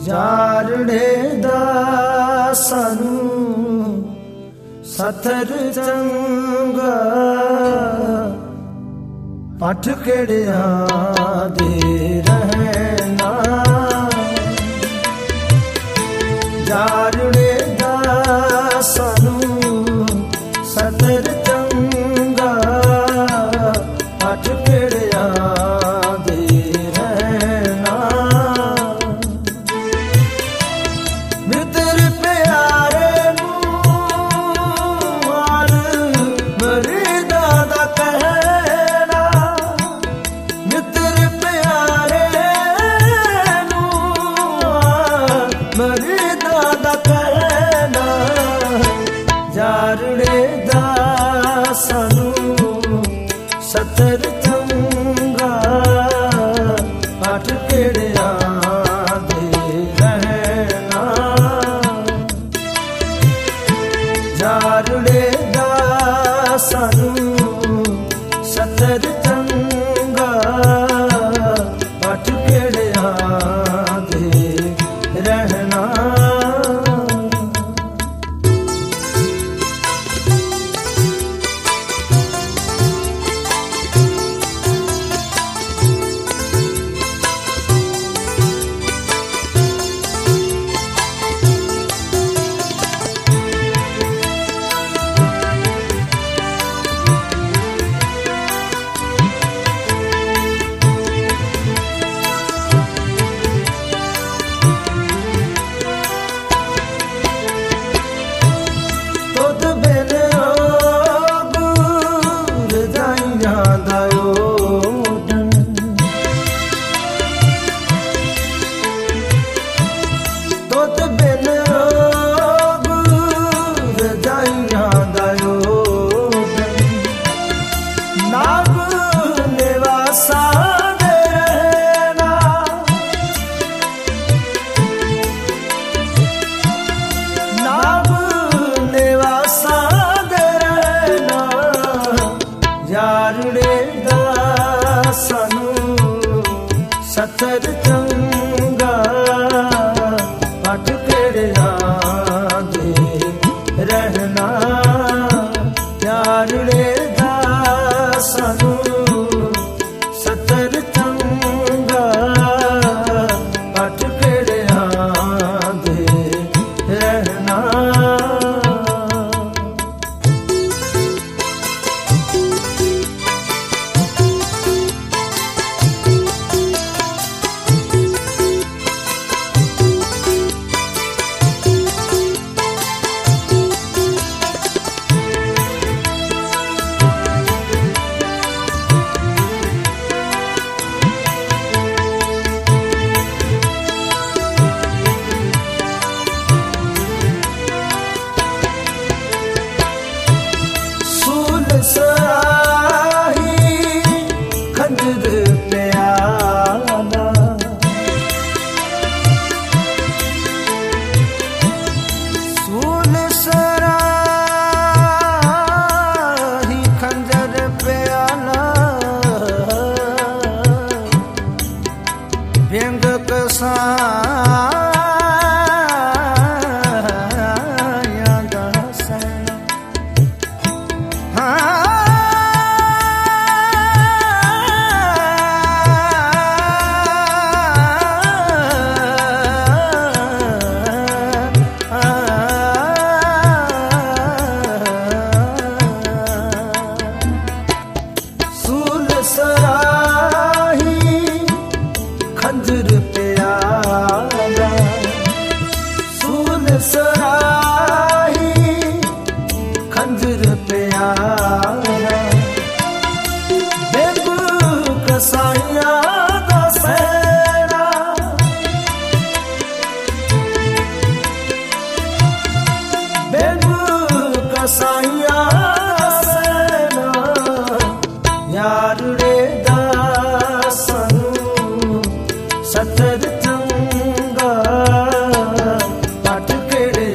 ਜਾਰੜੇ ਦਾ ਸਾਨੂੰ ਸਥਰ ਚੰਗਾ ਪੱਠ ਕਿਹੜਿਆਂ ਦੇ ਰਹਿਣਾ ਜਾਰੜੇ ਦਾ ਸਾਨੂੰ ਸਥਰ ਚੰਗਾ ਪੱਠ ਕਿਹੜਿਆਂ ਜਾਰੜੇ ਦਾ ਸਾਨੂੰ ਸਥਰ ਚੰਗਾ ਪੱਠ ਕਿਹੜਿਆਂ ਦੇ ਰਹਿਣਾ ਜਾਰੜੇ ਦਾ ਸਾਨੂੰ ਸਥਰ ਚੰਗਾ ਪੱਠ ਕਿਹੜਿਆਂ ਦੇ ਰਹਿਣਾ ਜਾਰੜੇ ਦਾ ਸਾਨੂੰ ਸਥਰ ਚੰਗਾ ਪੱਠ ਕਿਹੜਿਆਂ ਦੇ ਰਹਿਣਾ ਜਾਰੜੇ ਦਾ ਸਾਨੂੰ ਸਥਰ ਚੰਗਾ ਪੱਠ ਕਿਹੜਿਆਂ ਦੇ ਰਹਿਣਾ ਜਾਰੜੇ ਦਾ ਸਾਨੂੰ ਸਥਰ ਚੰਗਾ ਪੱਠ ਕਿਹੜਿਆਂ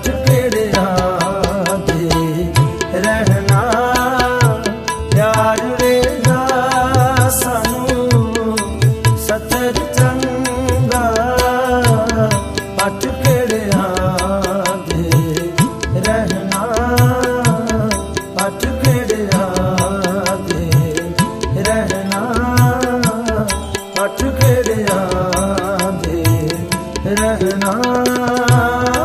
पट केड़िया दे रहना प्यार वेगा सानू सतर चंगा पट केड़िया दे रहना पट केड़िया दे रहना पट केड़िया दे रहना।